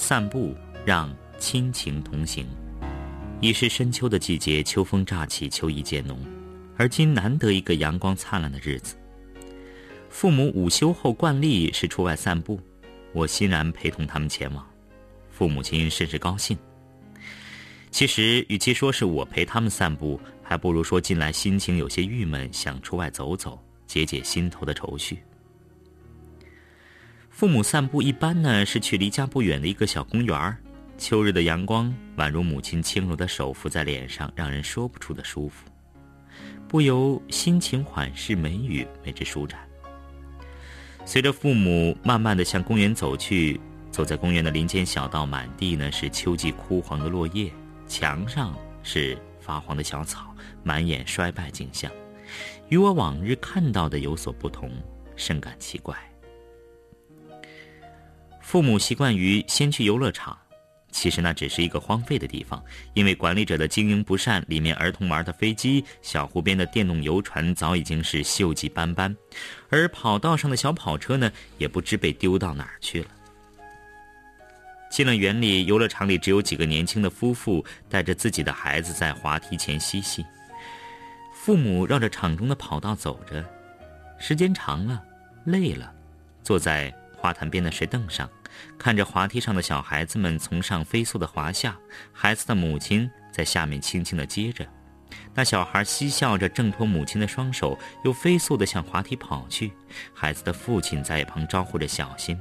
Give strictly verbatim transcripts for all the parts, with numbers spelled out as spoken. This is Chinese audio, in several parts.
散步，让亲情同行。已是深秋的季节，秋风乍起，秋意渐浓，而今难得一个阳光灿烂的日子。父母午休后惯例是出外散步，我欣然陪同他们前往，父母亲甚是高兴。其实与其说是我陪他们散步，还不如说近来心情有些郁闷，想出外走走，解解心头的愁绪。父母散步一般呢是去离家不远的一个小公园，秋日的阳光宛如母亲轻柔的手拂在脸上，让人说不出的舒服，不由心情缓释，眉宇为之舒展。随着父母慢慢地向公园走去，走在公园的林间小道，满地呢是秋季枯黄的落叶，墙上是发黄的小草，满眼衰败景象，与我往日看到的有所不同，甚感奇怪。父母习惯于先去游乐场，其实那只是一个荒废的地方，因为管理者的经营不善，里面儿童玩的飞机、小湖边的电动游船早已经是锈迹斑斑，而跑道上的小跑车呢，也不知被丢到哪儿去了。进了园里，游乐场里只有几个年轻的夫妇带着自己的孩子在滑梯前嬉戏。父母绕着场中的跑道走着，时间长了，累了，坐在花坛边的石凳上，看着滑梯上的小孩子们从上飞速的滑下，孩子的母亲在下面轻轻地接着，那小孩嬉笑着挣脱母亲的双手，又飞速地向滑梯跑去，孩子的父亲在一旁招呼着小心。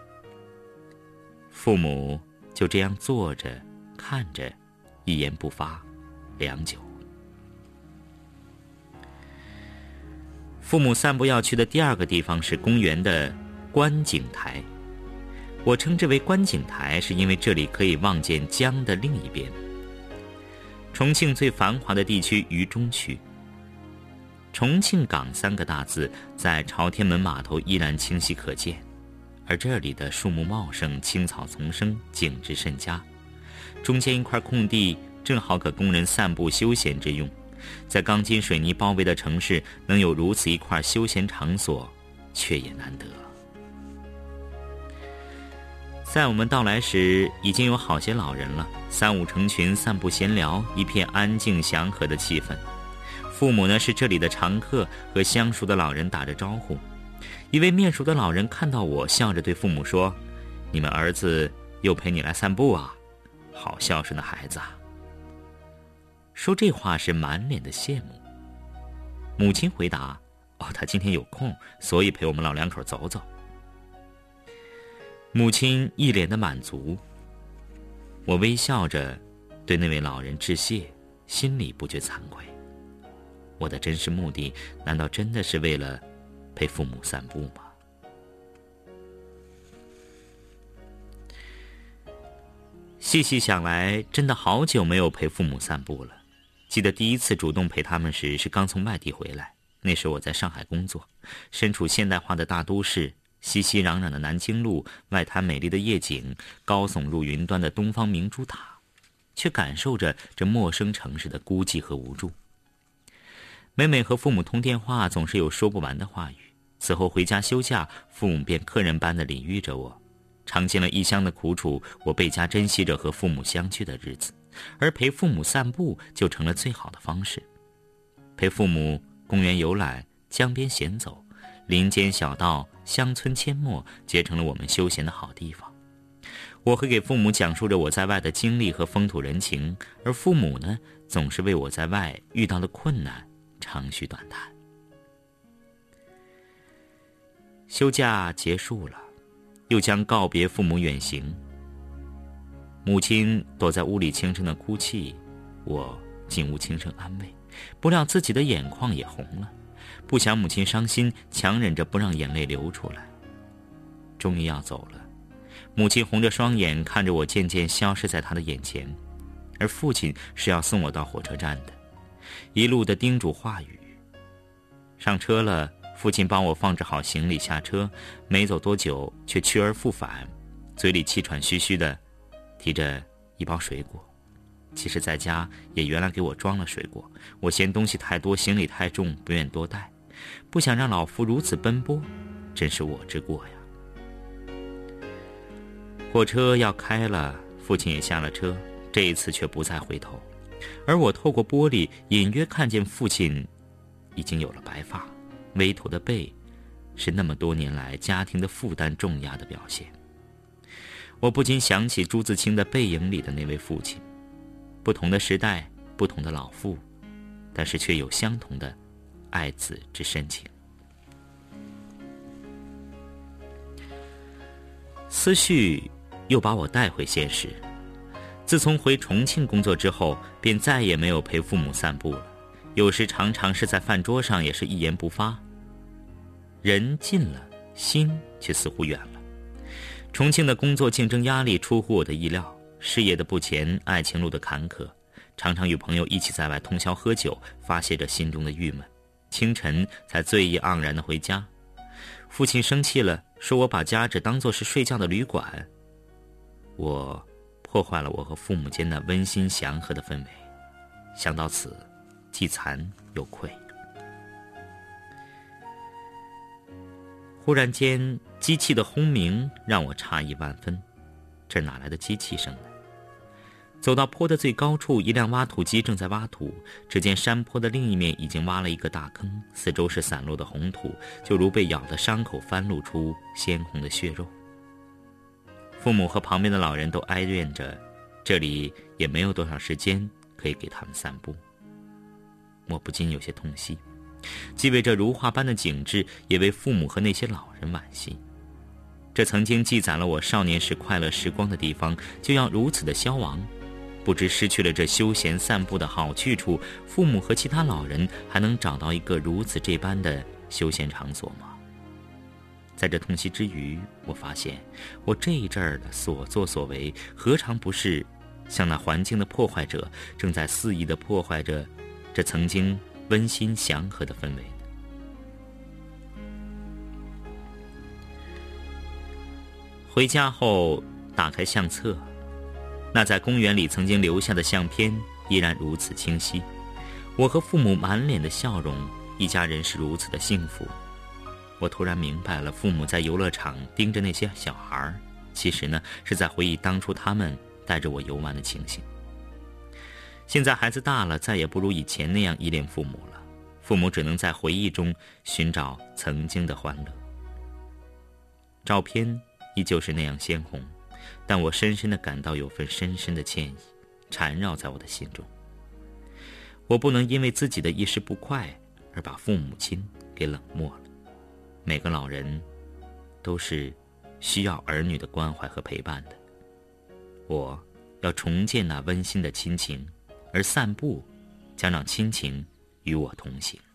父母就这样坐着看着，一言不发，良久。父母散步要去的第二个地方是公园的观景台，我称之为观景台，是因为这里可以望见江的另一边。重庆最繁华的地区渝中区，重庆港三个大字在朝天门码头依然清晰可见，而这里的树木茂盛，青草丛生，景致甚佳。中间一块空地正好可供人散步休闲之用，在钢筋水泥包围的城市，能有如此一块休闲场所，却也难得。在我们到来时，已经有好些老人了，三五成群散步闲聊，一片安静祥和的气氛。父母呢是这里的常客，和相熟的老人打着招呼。一位面熟的老人看到我，笑着对父母说：“你们儿子又陪你来散步啊，好孝顺的孩子啊。”说这话是满脸的羡慕。母亲回答：“哦，他今天有空，所以陪我们老两口走走。”母亲一脸的满足，我微笑着对那位老人致谢，心里不觉惭愧。我的真实目的，难道真的是为了陪父母散步吗？细细想来，真的好久没有陪父母散步了。记得第一次主动陪他们时，是刚从外地回来，那时我在上海工作，身处现代化的大都市，熙熙攘攘的南京路，外滩美丽的夜景，高耸入云端的东方明珠塔，却感受着这陌生城市的孤寂和无助。每每和父母通电话，总是有说不完的话语。此后回家休假，父母便客人般的礼遇着我。尝尽了异乡的苦楚，我倍加珍惜着和父母相聚的日子，而陪父母散步就成了最好的方式。陪父母公园游览，江边闲走，林间小道，乡村阡陌，结成了我们休闲的好地方。我会给父母讲述着我在外的经历和风土人情，而父母呢，总是为我在外遇到的困难长吁短叹。休假结束了，又将告别父母远行。母亲躲在屋里轻声的哭泣，我进屋轻声安慰，不料自己的眼眶也红了，不想母亲伤心，强忍着不让眼泪流出来。终于要走了，母亲红着双眼看着我渐渐消失在她的眼前，而父亲是要送我到火车站的，一路的叮嘱话语。上车了，父亲帮我放置好行李下车，没走多久却去而复返，嘴里气喘吁吁的提着一包水果。其实在家也原来给我装了水果，我嫌东西太多，行李太重，不愿多带，不想让老夫如此奔波，真是我之过呀。 火车要开了，父亲也下了车，这一次却不再回头。而我透过玻璃隐约看见父亲已经有了白发，微驼的背是那么多年来家庭的负担重压的表现。我不禁想起朱自清的《背影》里的那位父亲，不同的时代，不同的老父，但是却有相同的爱子之深情。思绪又把我带回现实。自从回重庆工作之后，便再也没有陪父母散步了，有时常常是在饭桌上也是一言不发。人近了，心却似乎远了。重庆的工作竞争压力出乎我的意料，事业的不前，爱情路的坎坷，常常与朋友一起在外通宵喝酒，发泄着心中的郁闷，清晨才醉意盎然地回家。父亲生气了，说我把家只当作是睡觉的旅馆，我破坏了我和父母间那温馨祥和的氛围。想到此，既惭又愧。忽然间，机器的轰鸣让我诧异万分，这哪来的机器声呢？走到坡的最高处，一辆挖土机正在挖土，只见山坡的另一面已经挖了一个大坑，四周是散落的红土，就如被咬的伤口翻露出鲜红的血肉。父母和旁边的老人都哀怨着，这里也没有多少时间可以给他们散步。我不禁有些痛惜，既为这如画般的景致，也为父母和那些老人惋惜。这曾经记载了我少年时快乐时光的地方，就要如此的消亡，不知失去了这休闲散步的好去处，父母和其他老人还能找到一个如此这般的休闲场所吗？在这痛惜之余，我发现我这一阵儿的所作所为，何尝不是像那环境的破坏者，正在肆意地破坏着这曾经温馨祥和的氛围呢？回家后打开相册，那在公园里曾经留下的相片依然如此清晰。我和父母满脸的笑容，一家人是如此的幸福。我突然明白了，父母在游乐场盯着那些小孩，其实呢是在回忆当初他们带着我游玩的情形。现在孩子大了，再也不如以前那样依恋父母了，父母只能在回忆中寻找曾经的欢乐。照片依旧是那样鲜红，但我深深地感到有份深深的歉意缠绕在我的心中。我不能因为自己的一时不快而把父母亲给冷漠了。每个老人都是需要儿女的关怀和陪伴的，我要重建那温馨的亲情，而散步将让亲情与我同行。